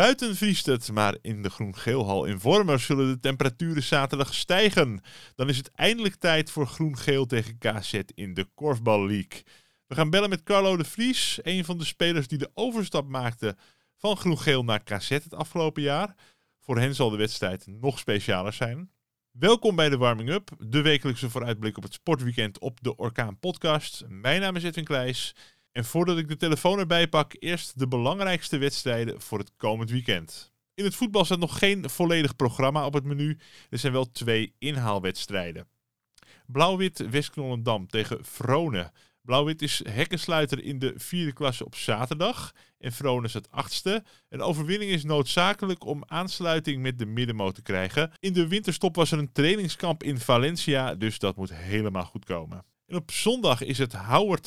Buiten vriest het, maar in de Groen-Geelhal in Wormer zullen de temperaturen zaterdag stijgen. Dan is het eindelijk tijd voor Groen-Geel tegen KZ in de Korfbal League. We gaan bellen met Carlo de Vries, een van de spelers die de overstap maakte van Groen-Geel naar KZ het afgelopen jaar. Voor hen zal de wedstrijd nog specialer zijn. Welkom bij de Warming Up, de wekelijkse vooruitblik op het sportweekend op de Orkaan Podcast. Mijn naam is Edwin Kleijs. En voordat ik de telefoon erbij pak, eerst de belangrijkste wedstrijden voor het komend weekend. In het voetbal staat nog geen volledig programma op het menu. Er zijn wel 2 inhaalwedstrijden. Blauw-wit West-Knollendam tegen Vronen. Blauw-wit is hekkensluiter in de 4e klasse op zaterdag. En Vronen is het 8e. Een overwinning is noodzakelijk om aansluiting met de middenmoot te krijgen. In de winterstop was er een trainingskamp in Valencia, dus dat moet helemaal goed komen. En op zondag is het Howard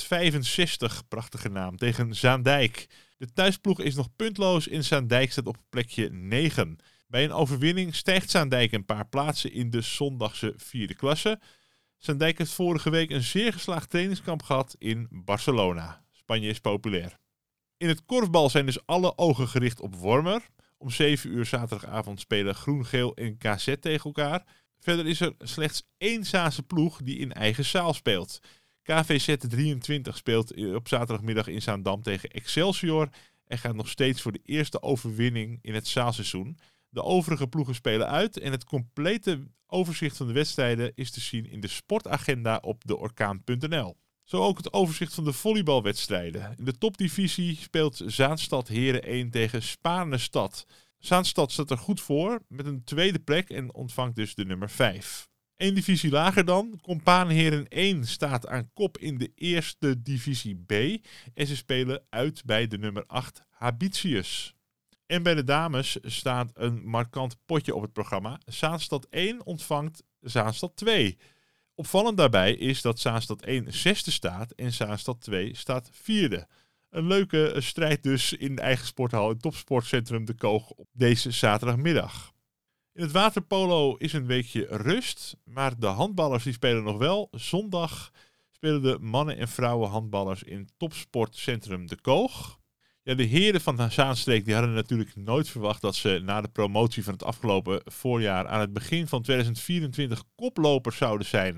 65, prachtige naam, tegen Zaandijk. De thuisploeg is nog puntloos en Zaandijk staat op plekje 9. Bij een overwinning stijgt Zaandijk een paar plaatsen in de zondagse 4e klasse. Zaandijk heeft vorige week een zeer geslaagd trainingskamp gehad in Barcelona. Spanje is populair. In het korfbal zijn dus alle ogen gericht op Wormer. Om 7 uur zaterdagavond spelen Groen-Geel en KZ tegen elkaar. Verder is er slechts 1 Zaanse ploeg die in eigen zaal speelt. KVZ 23 speelt op zaterdagmiddag in Zaandam tegen Excelsior en gaat nog steeds voor de eerste overwinning in het zaalseizoen. De overige ploegen spelen uit en het complete overzicht van de wedstrijden is te zien in de sportagenda op deorkaan.nl. Zo ook het overzicht van de volleybalwedstrijden. In de topdivisie speelt Zaanstad Heren 1 tegen Spaarnestad. Zaanstad staat er goed voor met een 2e plek en ontvangt dus de nummer 5. 1 divisie lager dan. Compaanheren 1 staat aan kop in de eerste divisie B. En ze spelen uit bij de nummer 8 Habitius. En bij de dames staat een markant potje op het programma. Zaanstad 1 ontvangt Zaanstad 2. Opvallend daarbij is dat Zaanstad 1 6e staat en Zaanstad 2 staat 4e. Een leuke strijd dus in de eigen sporthal in topsportcentrum De Koog op deze zaterdagmiddag. In het waterpolo is een weekje rust, maar de handballers die spelen nog wel. Zondag spelen de mannen- en vrouwen handballers in topsportcentrum De Koog. Ja, de heren van de Zaanstreek die hadden natuurlijk nooit verwacht dat ze na de promotie van het afgelopen voorjaar aan het begin van 2024 koplopers zouden zijn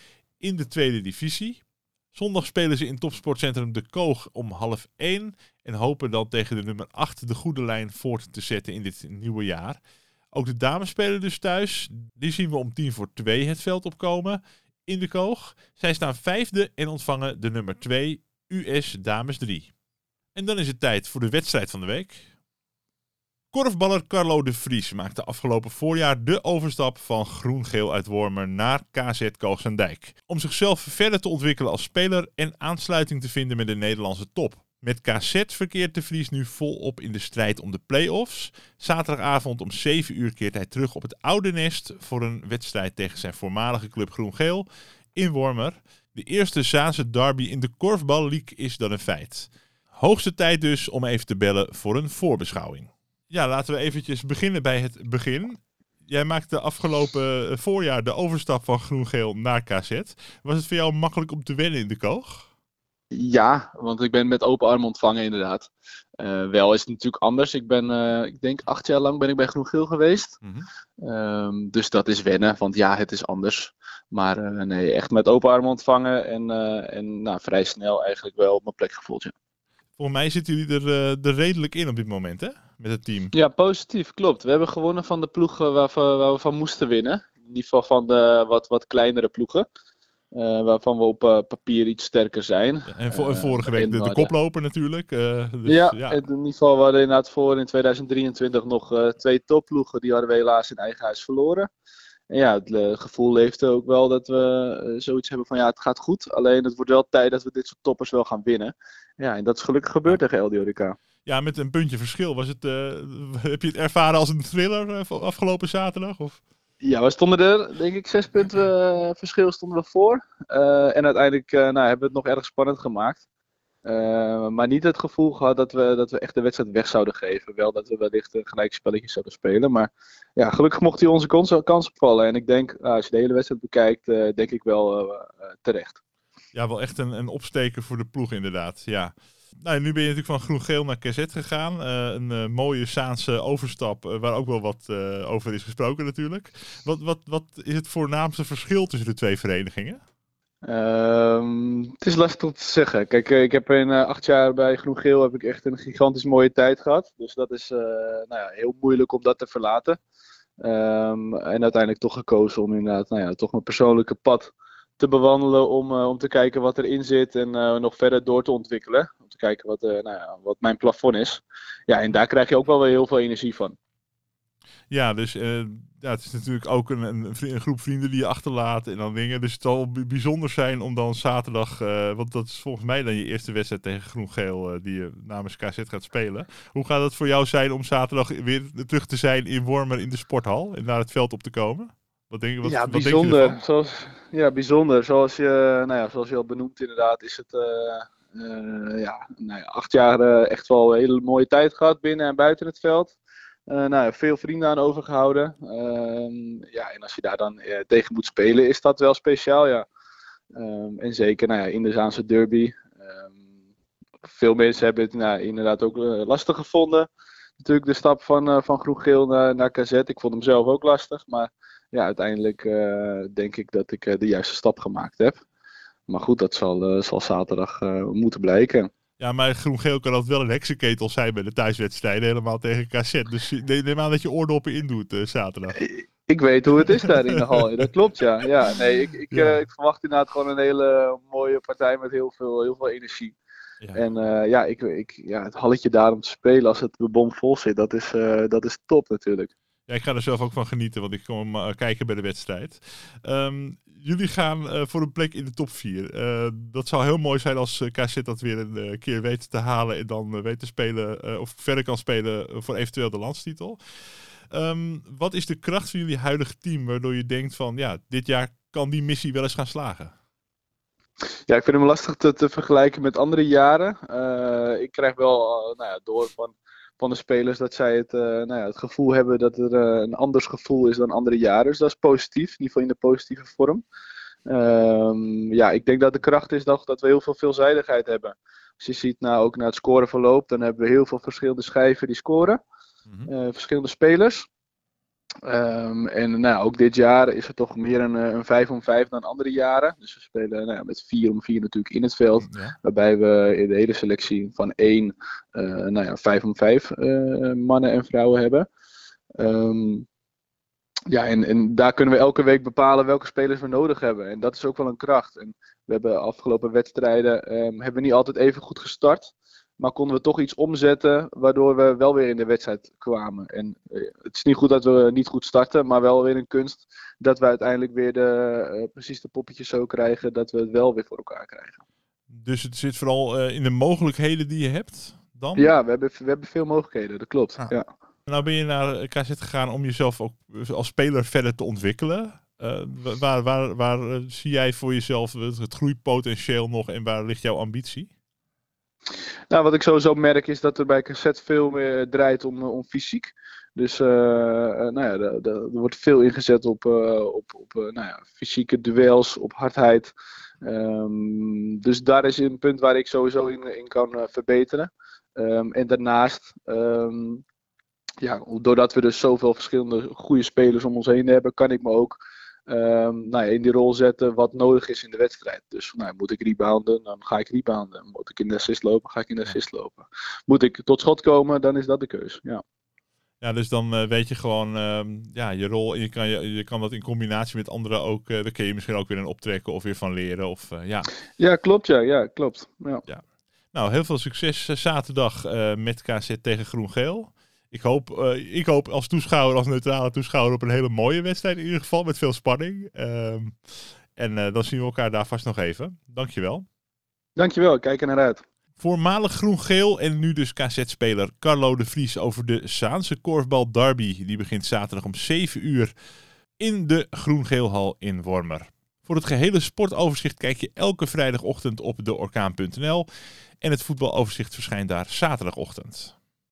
in de 2e divisie. Zondag spelen ze in topsportcentrum De Koog om 12:30 en hopen dan tegen de nummer 8 de goede lijn voort te zetten in dit nieuwe jaar. Ook de dames spelen dus thuis. Die zien we om 1:45 het veld opkomen in De Koog. Zij staan 5e en ontvangen de nummer 2 US Dames 3. En dan is het tijd voor de wedstrijd van de week. Korfballer Carlo de Vries maakte afgelopen voorjaar de overstap van Groen-Geel uit Wormer naar KZ Koog-Zaandijk. Om zichzelf verder te ontwikkelen als speler en aansluiting te vinden met de Nederlandse top. Met KZ verkeert de Vries nu volop in de strijd om de play-offs. Zaterdagavond om 7 uur keert hij terug op het oude nest voor een wedstrijd tegen zijn voormalige club Groen-Geel in Wormer. De eerste Zaanse derby in de Korfbal League is dan een feit. Hoogste tijd dus om even te bellen voor een voorbeschouwing. Ja, laten we eventjes beginnen bij het begin. Jij maakte afgelopen voorjaar de overstap van Groen-Geel naar KZ. Was het voor jou makkelijk om te wennen in De Koog? Ja, want ik ben met open armen ontvangen inderdaad. Wel is het natuurlijk anders. Ik denk 8 jaar lang ben ik bij Groen-Geel geweest. Dus dat is wennen, want ja, het is anders. Maar nee, echt met open armen ontvangen en vrij snel eigenlijk wel op mijn plek gevoeld, ja. Volgens mij zitten jullie er redelijk in op dit moment, hè? Met het team. Ja, positief, klopt. We hebben gewonnen van de ploegen waar we van moesten winnen. In ieder geval van de wat kleinere ploegen. Waarvan we op papier iets sterker zijn. Ja, en vorige week de koploper natuurlijk. In ieder geval we hadden inderdaad voor in 2023 nog 2 topploegen. Die hadden we helaas in eigen huis verloren. En ja, het gevoel leefde ook wel dat we zoiets hebben van ja, het gaat goed. Alleen het wordt wel tijd dat we dit soort toppers wel gaan winnen. Ja, en dat is gelukkig gebeurd tegen LDODK. Ja, met een puntje verschil. Heb je het ervaren als een thriller afgelopen zaterdag? Of? Ja, we stonden er, denk ik, 6 punten verschil stonden we voor. En uiteindelijk hebben we het nog erg spannend gemaakt. Maar niet het gevoel gehad dat we echt de wedstrijd weg zouden geven. Wel dat we wellicht een gelijk spelletje zouden spelen. Maar ja, gelukkig mocht hij onze kans opvallen. En ik denk, als je de hele wedstrijd bekijkt, denk ik wel terecht. Ja, wel echt een opsteker voor de ploeg inderdaad. Ja. Nou, nu ben je natuurlijk van groen-geel naar KZ gegaan. Een mooie Saanse overstap, waar ook wel wat over is gesproken natuurlijk. Wat is het voornaamste verschil tussen de twee verenigingen? Het is lastig om te zeggen. Kijk, ik heb in 8 jaar bij Groen-Geel heb ik echt een gigantisch mooie tijd gehad. Dus dat is heel moeilijk om dat te verlaten. En uiteindelijk toch gekozen om inderdaad toch mijn persoonlijke pad te bewandelen om te kijken wat erin zit en nog verder door te ontwikkelen. Om te kijken wat mijn plafond is. Ja, en daar krijg je ook wel weer heel veel energie van. Ja, dus het is natuurlijk ook een groep vrienden die je achterlaat en dan dingen. Dus het zal bijzonder zijn om dan zaterdag, want dat is volgens mij dan je eerste wedstrijd tegen Groen-Geel die je namens KZ gaat spelen. Hoe gaat het voor jou zijn om zaterdag weer terug te zijn in Wormer in de sporthal en naar het veld op te komen? Wat denk je bijzonder. ervan? Bijzonder. Zoals je al benoemt inderdaad is het 8 jaar echt wel een hele mooie tijd gehad binnen en buiten het veld. Veel vrienden aan overgehouden. En als je daar dan tegen moet spelen, is dat wel speciaal, ja. En zeker in de Zaanse derby. Veel mensen hebben het inderdaad ook lastig gevonden. Natuurlijk de stap van Groen-Geel naar KZ. Ik vond hem zelf ook lastig. Maar ja, uiteindelijk denk ik dat ik de juiste stap gemaakt heb. Maar goed, dat zal zaterdag moeten blijken. Ja, maar Groen-Geel kan dat wel een heksenketel zijn bij de thuiswedstrijden, helemaal tegen KZ. Dus neem aan dat je oordoppen indoet zaterdag. Ik weet hoe het is daar in de hal. Dat klopt, ja. Ik verwacht inderdaad gewoon een hele mooie partij met heel veel energie. Ja. En het halletje daar om te spelen als het bomvol zit, dat is top natuurlijk. Ja, ik ga er zelf ook van genieten, want ik kom kijken bij de wedstrijd. Jullie gaan voor een plek in de top 4. Dat zou heel mooi zijn als KZ dat weer een keer weet te halen en dan weet te spelen of verder kan spelen voor eventueel de landstitel. Wat is de kracht van jullie huidige team waardoor je denkt van ja, dit jaar kan die missie wel eens gaan slagen? Ja, ik vind hem lastig te vergelijken met andere jaren. Ik krijg wel door van de spelers dat zij het gevoel hebben dat er een anders gevoel is dan andere jaren. Dus dat is positief, in ieder geval in de positieve vorm. Ik denk dat de kracht is dat we heel veel veelzijdigheid hebben. Als je ziet ook naar het scoreverloop, dan hebben we heel veel verschillende schijven die scoren. Verschillende spelers. Ook dit jaar is het toch meer een 5 om 5 dan andere jaren. Dus we spelen met 4 om 4 natuurlijk in het veld. Ja. Waarbij we in de hele selectie van 1, 5 om 5 mannen en vrouwen hebben. En daar kunnen we elke week bepalen welke spelers we nodig hebben. En dat is ook wel een kracht. En we hebben afgelopen wedstrijden hebben we niet altijd even goed gestart. Maar konden we toch iets omzetten waardoor we wel weer in de wedstrijd kwamen. En het is niet goed dat we niet goed starten, maar wel weer een kunst dat we uiteindelijk weer precies de poppetjes zo krijgen dat we het wel weer voor elkaar krijgen. Dus het zit vooral in de mogelijkheden die je hebt dan? Ja, we hebben veel mogelijkheden, dat klopt. Ja. Nou ben je naar KZ gegaan om jezelf ook als speler verder te ontwikkelen. Waar zie jij voor jezelf het groeipotentieel nog en waar ligt jouw ambitie? Nou, wat ik sowieso merk is dat er bij KZ veel meer draait om fysiek. Dus er wordt veel ingezet op fysieke duels, op hardheid. Dus daar is een punt waar ik sowieso in kan verbeteren. En daarnaast, doordat we dus zoveel verschillende goede spelers om ons heen hebben, kan ik me ook in die rol zetten wat nodig is in de wedstrijd. Dus moet ik rebounden, dan ga ik rebounden. Moet ik in de assist lopen, ga ik in de assist lopen. Moet ik tot schot komen, dan is dat de keus. Ja. Ja, dus dan weet je gewoon je rol. En je kan dat in combinatie met anderen ook. Daar kun je misschien ook weer een optrekken of weer van leren. Ja, klopt. Ja, klopt. Ja. Nou, heel veel succes zaterdag met KZ tegen Groen-Geel. Ik hoop als toeschouwer, als neutrale toeschouwer op een hele mooie wedstrijd in ieder geval. Met veel spanning. Dan zien we elkaar daar vast nog even. Dankjewel. Dankjewel, ik kijk er naar uit. Voormalig Groen-Geel en nu dus KZ-speler Carlo de Vries over de Zaanse korfbal derby. Die begint zaterdag om 7 uur in de Groen-Geelhal in Wormer. Voor het gehele sportoverzicht kijk je elke vrijdagochtend op deorkaan.nl. En het voetbaloverzicht verschijnt daar zaterdagochtend.